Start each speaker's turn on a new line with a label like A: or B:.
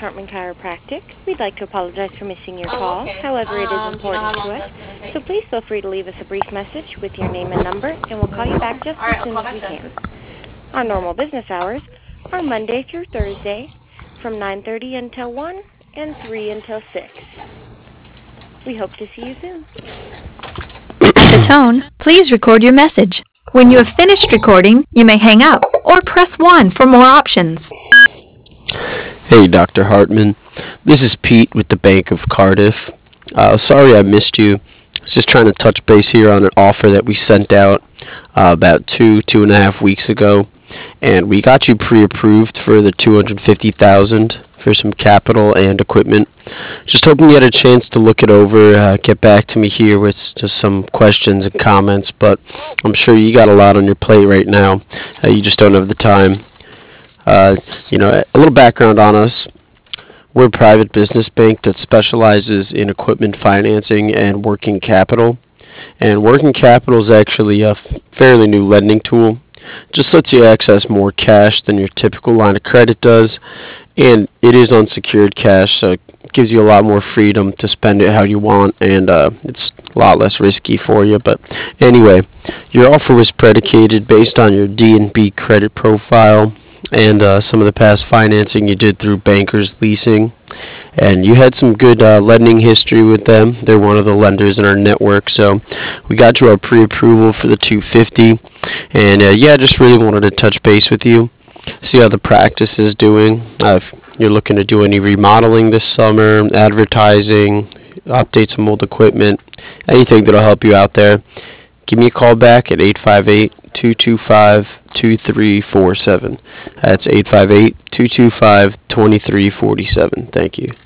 A: Hartman Chiropractic. We'd like to apologize for missing your call.
B: Okay.
A: However, it is important
B: How
A: to
B: long
A: us.
B: that's gonna take?
A: So please feel free to leave us a brief message with your name and number, and we'll call you back just
B: All right,
A: as
B: I'll
A: soon
B: call
A: as we
B: back
A: can.
B: then.
A: Our normal business hours are Monday through Thursday from 9:30 until 1 and 3 until 6. We hope to see you soon.
C: At the tone, please record your message. When you have finished recording, you may hang up or press 1 for more options.
D: Hey, Dr. Hartman. This is Pete with the Bank of Cardiff. Sorry I missed you. I was just trying to touch base here on an offer that we sent out about 2.5 weeks ago, and we got you pre-approved for the $250,000 for some capital and equipment. Just hoping you had a chance to look it over, get back to me here with just some questions and comments, but I'm sure you got a lot on your plate right now. You just don't have the time. A little background on us. We're a private business bank that specializes in equipment financing and working capital. And working capital is actually a fairly new lending tool. Just lets you access more cash than your typical line of credit does. And it is unsecured cash, so it gives you a lot more freedom to spend it how you want, and it's a lot less risky for you. But anyway, your offer was predicated based on your D&B credit profile and some of the past financing you did through Bankers Leasing. And you had some good lending history with them. They're one of the lenders in our network, so we got you our pre-approval for the 250. And just really wanted to touch base with you, see how the practice is doing. If you're looking to do any remodeling this summer, advertising, update some old equipment, anything that'll help you out there, give me a call back at 858-225-2347. That's 858-225-2347. Thank you.